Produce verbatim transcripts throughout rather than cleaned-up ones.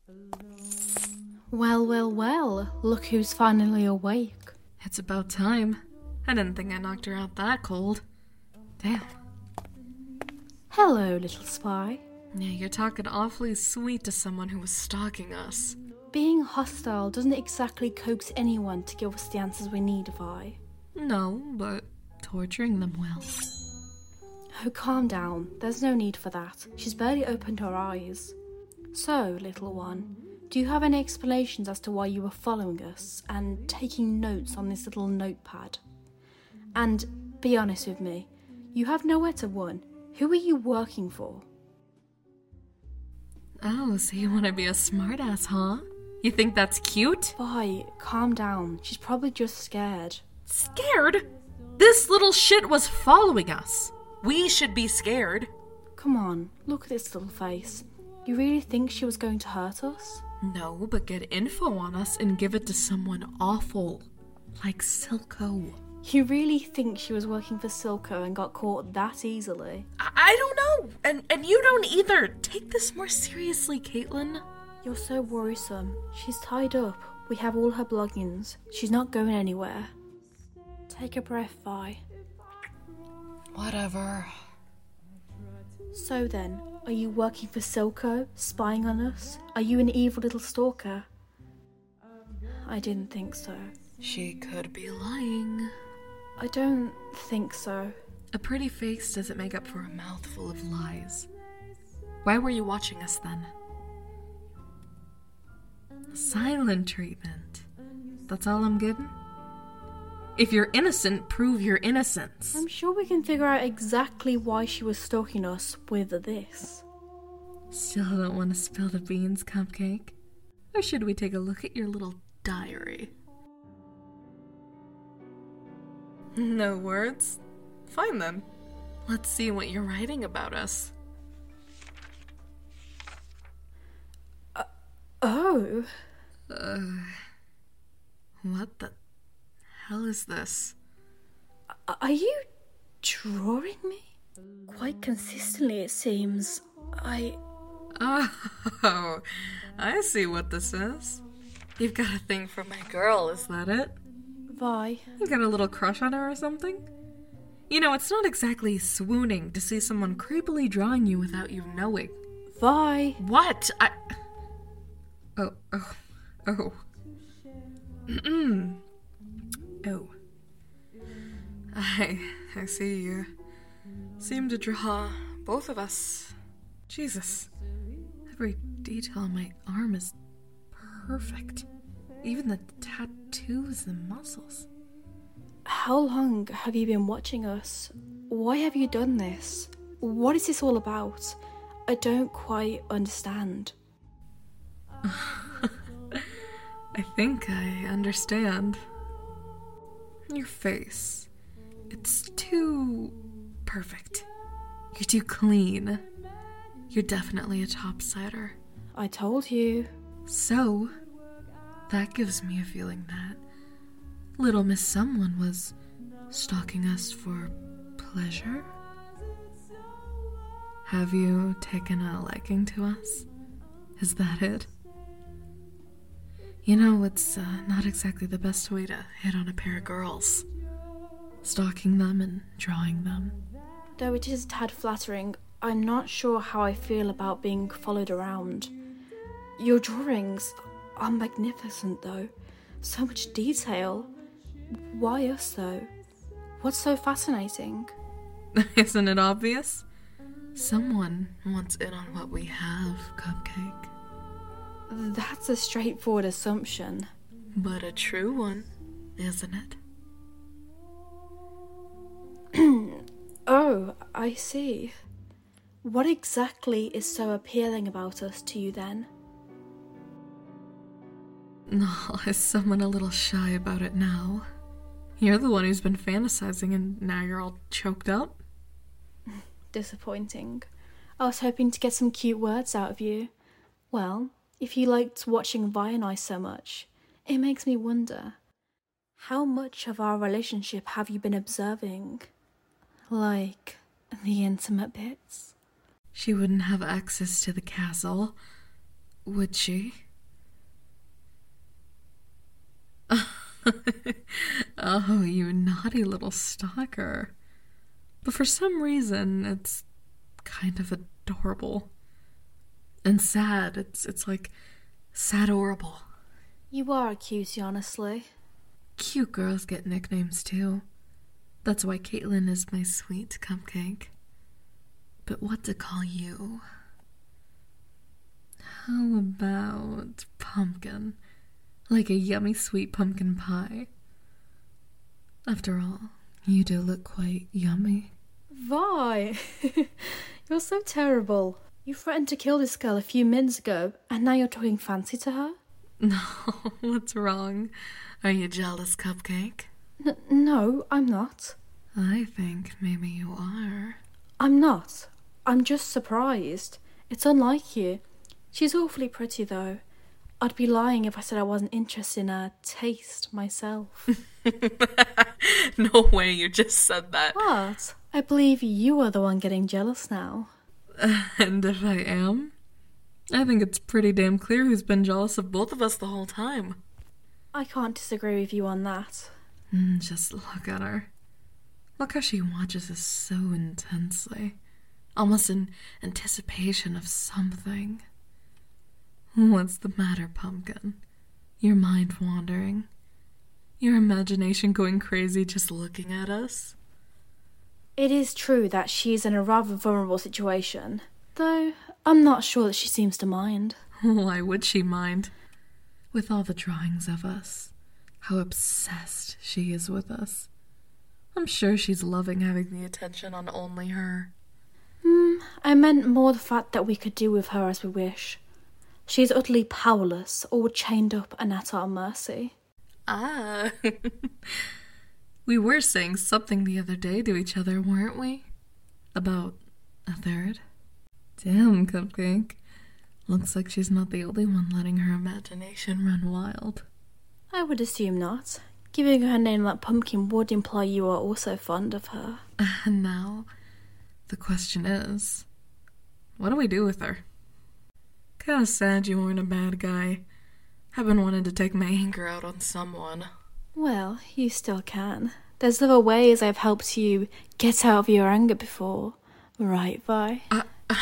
Well, well, well, look who's finally awake. It's about time. I didn't think I knocked her out that cold. Damn. Hello, little spy. Yeah, you're talking awfully sweet to someone who was stalking us. Being hostile doesn't exactly coax anyone to give us the answers we need, Vi. No, but torturing them will. Oh, calm down. There's no need for that. She's barely opened her eyes. So, little one, do you have any explanations as to why you were following us and taking notes on this little notepad? And be honest with me, you have nowhere to run. Who are you working for? Oh, so you want to be a smartass, huh? You think that's cute? Vi, calm down. She's probably just scared. Scared? This little shit was following us. We should be scared. Come on, look at this little face. You really think she was going to hurt us? No, but get info on us and give it to someone awful. Like Silco. You really think she was working for Silco and got caught that easily? I, I don't know. And, and you don't either. Take this more seriously, Caitlin. You're so worrisome. She's tied up. We have all her belongings. She's not going anywhere. Take a breath, Vi. Whatever. So then, are you working for Silco, spying on us? Are you an evil little stalker? I didn't think so. She could be lying. I don't think so. A pretty face doesn't make up for a mouthful of lies. Why were you watching us then? Silent treatment. That's all I'm getting? If you're innocent, prove your innocence. I'm sure we can figure out exactly why she was stalking us with this. Still don't want to spill the beans, Cupcake? Or should we take a look at your little diary? No words? Fine then. Let's see what you're writing about us. Uh, oh. Uh, what the hell is this? Are you drawing me? Quite consistently, it seems. I... Oh, I see what this is. You've got a thing for my girl, is that it? Vi. You got a little crush on her or something? You know, it's not exactly swooning to see someone creepily drawing you without you knowing. Vi. What? I... Oh, oh, oh. Oh. I, I see you seem to draw both of us. Jesus. Every detail on my arm is perfect. Even the tattoos and muscles. How long have you been watching us? Why have you done this? What is this all about? I don't quite understand. I think I understand. Your face. It's too perfect. You're too clean. You're definitely a topsider. I told you. So, that gives me a feeling that little Miss Someone was stalking us for pleasure. Have you taken a liking to us? Is that it? You know, it's uh, not exactly the best way to hit on a pair of girls. Stalking them and drawing them. Though it is a tad flattering, I'm not sure how I feel about being followed around. Your drawings are magnificent, though. So much detail. Why us, though? What's so fascinating? Isn't it obvious? Someone wants in on what we have, Cupcake. That's a straightforward assumption. But a true one, isn't it? Oh, I see. What exactly is so appealing about us to you, then? Oh, is someone a little shy about it now? You're the one who's been fantasizing and now you're all choked up? Disappointing. I was hoping to get some cute words out of you. Well, if you liked watching Vi and I so much, it makes me wonder, how much of our relationship have you been observing? Like, the intimate bits? She wouldn't have access to the castle. Would she? Oh, you naughty little stalker. But for some reason, it's kind of adorable. And sad. It's it's like sad-orable. You are a cutie, honestly. Cute girls get nicknames too. That's why Caitlin is my sweet cupcake. But what to call you? How about pumpkin? Like a yummy sweet pumpkin pie. After all, you do look quite yummy. Vi, you're so terrible. You threatened to kill this girl a few minutes ago, and now you're talking fancy to her? No, what's wrong? Are you jealous, Cupcake? N- no, I'm not. I think maybe you are. I'm not. I'm just surprised. It's unlike you. She's awfully pretty, though. I'd be lying if I said I wasn't interested in her taste myself. No way, you just said that. What? I believe you are the one getting jealous now. And if I am? I think it's pretty damn clear who's been jealous of both of us the whole time. I can't disagree with you on that. Mm, just look at her. Look how she watches us so intensely. Almost in anticipation of something. What's the matter, Pumpkin? Your mind wandering? Your imagination going crazy just looking at us? It is true that she's in a rather vulnerable situation, though I'm not sure that she seems to mind. Why would she mind? With all the drawings of us, how obsessed she is with us. I'm sure she's loving having the attention on only her. Hmm, I meant more the fact that we could do with her as we wish. She is utterly powerless, all chained up and at our mercy. Ah. We were saying something the other day to each other, weren't we? About a third? Damn, Cupcake. Looks like she's not the only one letting her imagination run wild. I would assume not. Giving her a name like Pumpkin would imply you are also fond of her. And now, the question is, what do we do with her? Kinda sad you weren't a bad guy. I've been wanting to take my anger out on someone. Well, you still can. There's other ways I've helped you get out of your anger before. Right, Vi? Uh,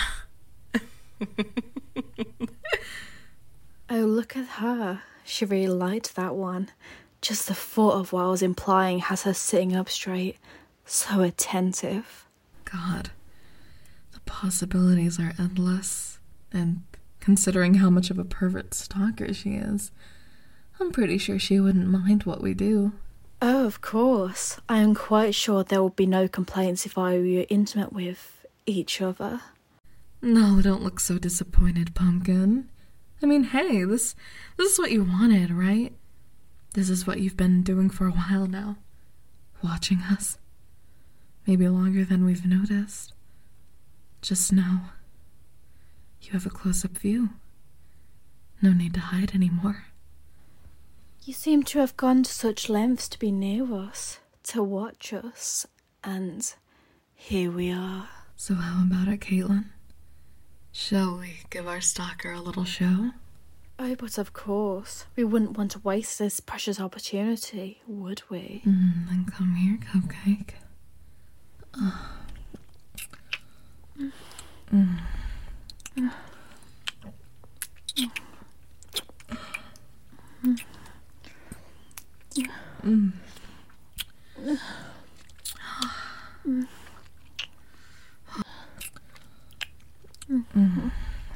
Oh, look at her. She really liked that one. Just the thought of what I was implying has her sitting up straight. So attentive. God, the possibilities are endless. And considering how much of a pervert stalker she is, I'm pretty sure she wouldn't mind what we do. Oh, of course. I am quite sure there would be no complaints if I were intimate with each other. No, don't look so disappointed, Pumpkin. I mean, hey, this this is what you wanted, right? This is what you've been doing for a while now. Watching us. Maybe longer than we've noticed. Just now, you have a close-up view. No need to hide anymore. You seem to have gone to such lengths to be near us, to watch us, and here we are. So how about it, Caitlin? Shall we give our stalker a little show? Oh, but of course. We wouldn't want to waste this precious opportunity, would we? Mm, then come here, Cupcake. Uh. Mm. Mm. Mm. Mm.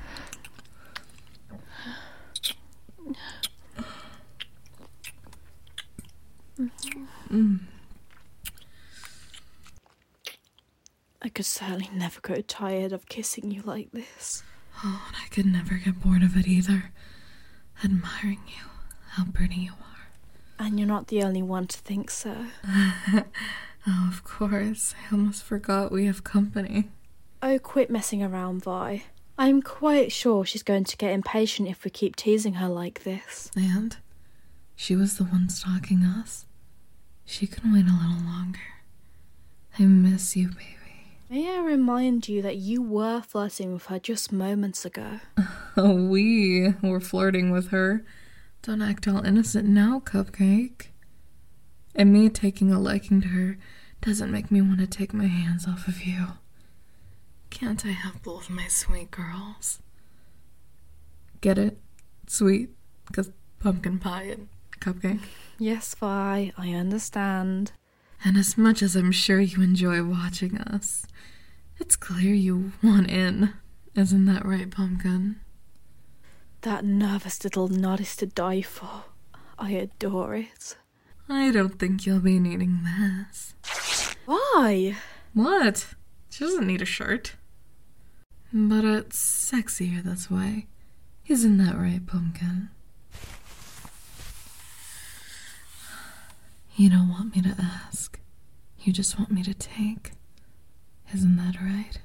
Mm. I could certainly never grow tired of kissing you like this. Oh, and I could never get bored of it either. Admiring you, how pretty you are. And you're not the only one to think so. Oh, of course. I almost forgot we have company. Oh, quit messing around, Vi. I'm quite sure she's going to get impatient if we keep teasing her like this. And she was the one stalking us. She can wait a little longer. I miss you, baby. May I remind you that you were flirting with her just moments ago? We were flirting with her. Don't act all innocent now, Cupcake. And me taking a liking to her doesn't make me want to take my hands off of you. Can't I have both my sweet girls? Get it? Sweet? Because pumpkin pie and cupcake? Yes, Vi, I understand. And as much as I'm sure you enjoy watching us, it's clear you want in. Isn't that right, Pumpkin? That nervous little nod is to die for. I adore it. I don't think you'll be needing this. Why? What? She doesn't need a shirt. But it's sexier this way. Isn't that right, Pumpkin? You don't want me to ask. You just want me to take. Isn't that right?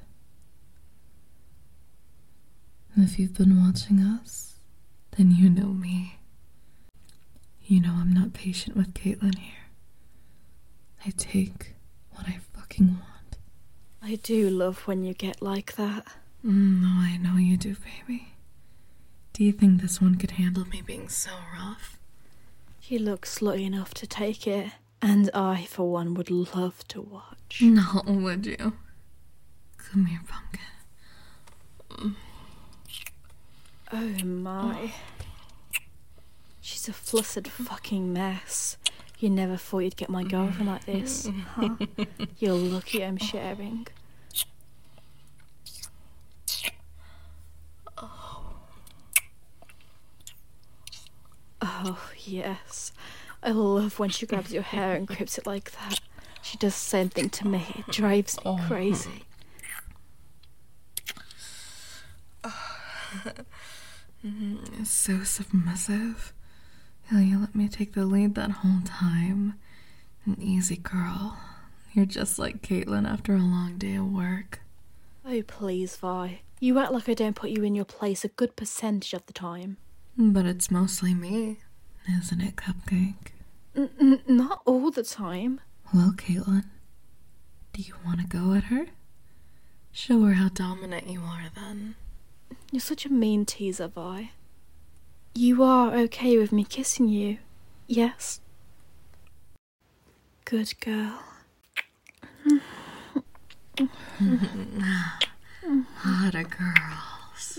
If you've been watching us, then you know me. You know I'm not patient with Caitlin here. I take what I fucking want. I do love when you get like that. Mm, oh, I know you do, baby. Do you think this one could handle me being so rough? You look slutty enough to take it, and I, for one, would love to watch. No, would you? Come here, Pumpkin. Oh my. She's a flustered fucking mess. You never thought you'd get my girlfriend like this, huh? You're lucky I'm sharing. Oh, yes. I love when she grabs your hair and grips it like that. She does the same thing to me. It drives me crazy. So submissive. Will you let me take the lead that whole time? An easy girl. You're just like Caitlin after a long day of work. Oh, please, Vi. You act like I don't put you in your place a good percentage of the time. But it's mostly me, isn't it, Cupcake? N- n- not all the time. Well, Caitlin, do you want to go at her? Show her how dominant you are, then. You're such a mean teaser, Vi. You are okay with me kissing you, yes? Good girl. Hotta girls.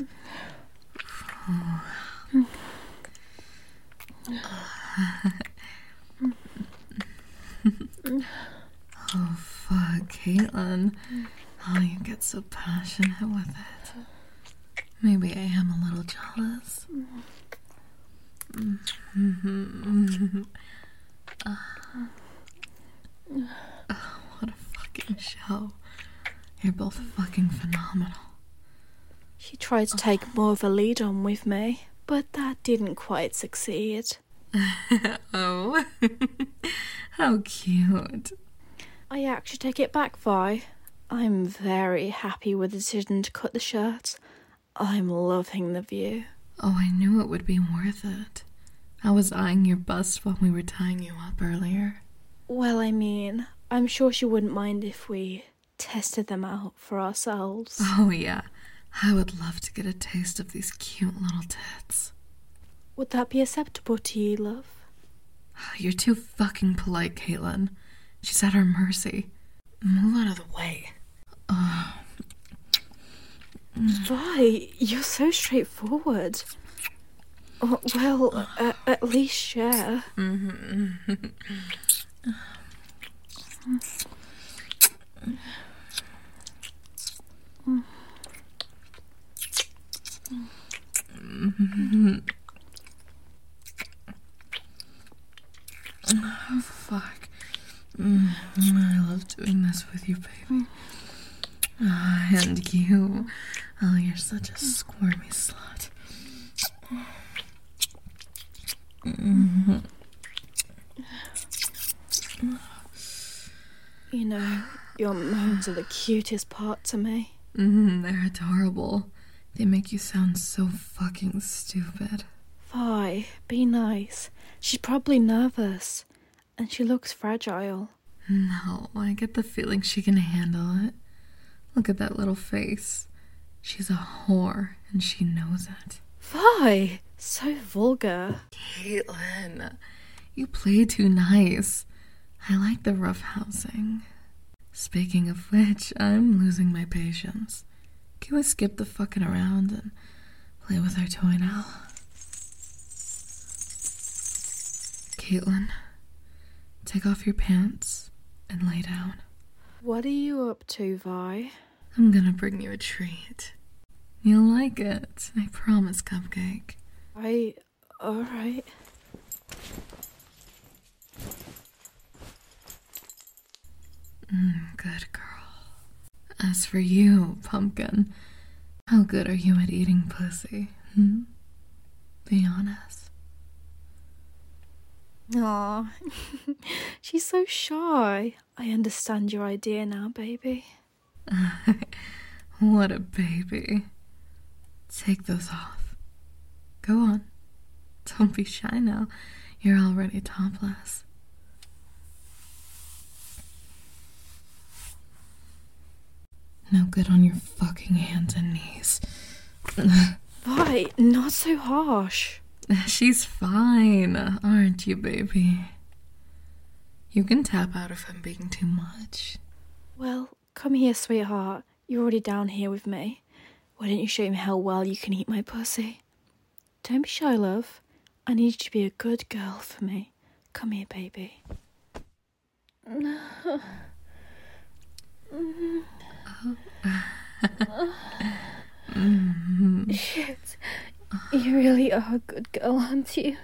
Oh, fuck, Caitlin. Oh, you get so passionate with it. Maybe I am a little jealous. Oh, what a fucking show. You're both fucking phenomenal. She tried to take more of a lead on with me, but that didn't quite succeed. Oh, how cute. I actually take it back, Vi. I'm very happy with the decision to cut the shirt. I'm loving the view. Oh, I knew it would be worth it. I was eyeing your bust while we were tying you up earlier. Well, I mean, I'm sure she wouldn't mind if we tested them out for ourselves. Oh, yeah. I would love to get a taste of these cute little tits. Would that be acceptable to you, love? You're too fucking polite, Caitlin. She's at our mercy. Move out of the way. Uh, Vi, you're so straightforward. Oh, well, uh, at least share. Mm-hmm. Mm-hmm. Oh, fuck. Mm, I love doing this with you, baby. Uh, and you. Oh, you're such a squirmy slut. Mm-hmm. You know, your moans are the cutest part to me. Mm, they're adorable. They make you sound so fucking stupid. Vi, be nice. She's probably nervous. And she looks fragile. No, I get the feeling she can handle it. Look at that little face. She's a whore, and she knows it. Vi! So vulgar. Caitlin, you play too nice. I like the roughhousing. Speaking of which, I'm losing my patience. Can we skip the fucking around and play with our toy now? Caitlin, take off your pants and lay down. What are you up to, Vi? I'm gonna bring you a treat. You'll like it, I promise, Cupcake. I... alright. Mm, good girl. As for you, Pumpkin, how good are you at eating pussy? Hmm? Be honest. Aw, she's so shy. I understand your idea now, baby. What a baby. Take those off. Go on. Don't be shy now. You're already topless. Now get on your fucking hands and knees. Vi, not so harsh. She's fine, aren't you, baby? You can tap out if I'm being too much. Well, come here, sweetheart. You're already down here with me. Why don't you show him how well you can eat my pussy? Don't be shy, love. I need you to be a good girl for me. Come here, baby. Shit. You really are a good girl, aren't you?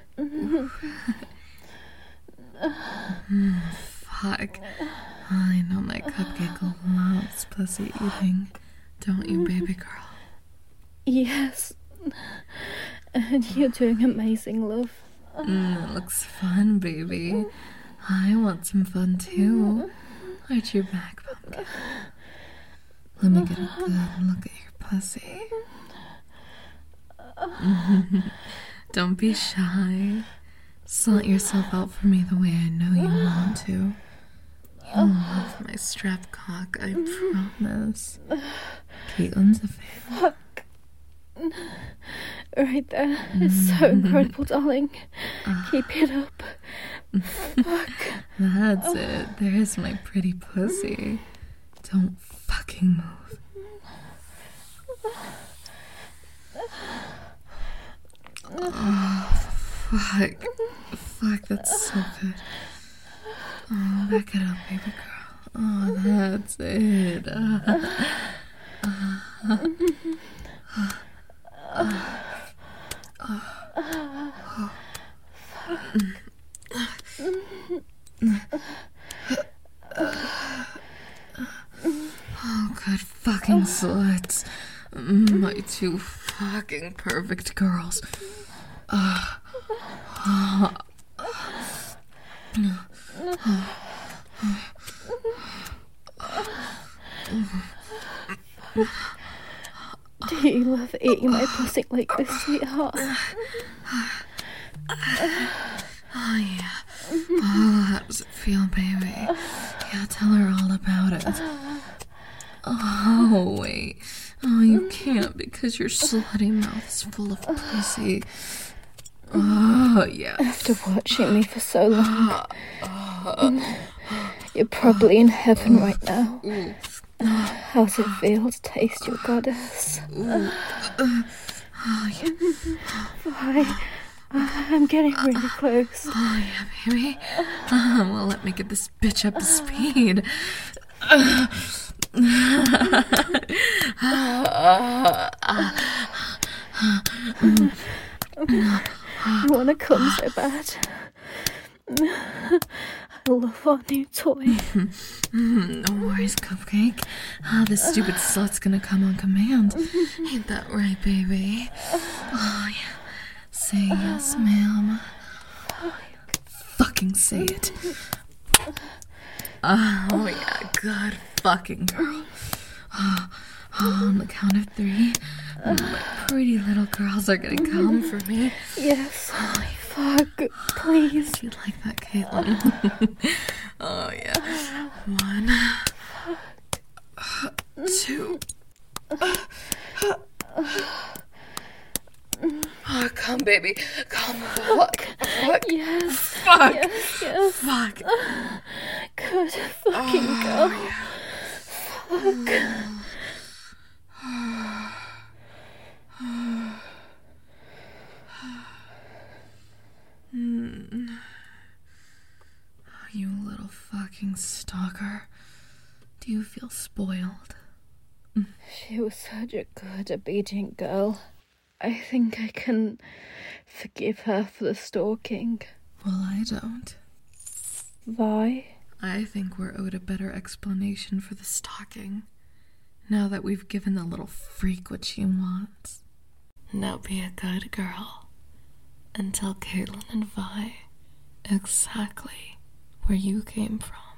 Fuck. I know my Cupcake loves pussy eating. Don't you, baby girl? Yes. And you're doing amazing, love. Mm, it looks fun, baby. I want some fun too. Arch your back, Pumpkin. Let me get a good look at your pussy. Don't be shy. Slut yourself out for me the way I know you want to. You'll love my strap cock, I promise. Caitlin's a fan. Fuck. Right there. It's so incredible, darling. Keep it up. Fuck. That's it. There's my pretty pussy. Don't fucking move. Oh, fuck. Fuck, that's so good. Oh, back it up, baby girl. Oh, that's it. Uh, uh, uh, Oh, good fucking sluts. My two fucking perfect girls. Uh, uh, Do you love eating my pussy like this, sweetheart? Oh, yeah. Oh, how does it feel, baby? Yeah, tell her all about it. Oh, wait. Oh, you can't because your slutty mouth is full of pussy. Oh, yeah. After watching me for so long, you're probably in heaven right now. How's it feel to taste your goddess? Oh, yeah. Why? I'm getting really close. Oh, yeah, baby. Uh, well, let me get this bitch up to speed. I want to come so bad. I love our new toy. No worries, Cupcake. Ah, this stupid slut's gonna come on command. Ain't that right, baby? Oh, yeah. Say yes, ma'am. Fucking say it. Oh, yeah, good fucking girl. Oh, oh, on the count of three, my pretty little girls are gonna come for me. Yes. Fuck, please. Do you like that, Caitlin? Oh, yeah. One. Two. Come, baby. Come. Fuck. Fuck. Yes. Fuck. Yes, yes. Fuck. Good fucking Oh, girl. yeah. Fuck. Hmm. You little fucking stalker. Do you feel spoiled? She was such a good, obedient girl. I think I can forgive her for the stalking. Well, I don't. Why? I think we're owed a better explanation for the stalking. Now that we've given the little freak what she wants. Now be a good girl and tell Caitlin and Vi exactly where you came from.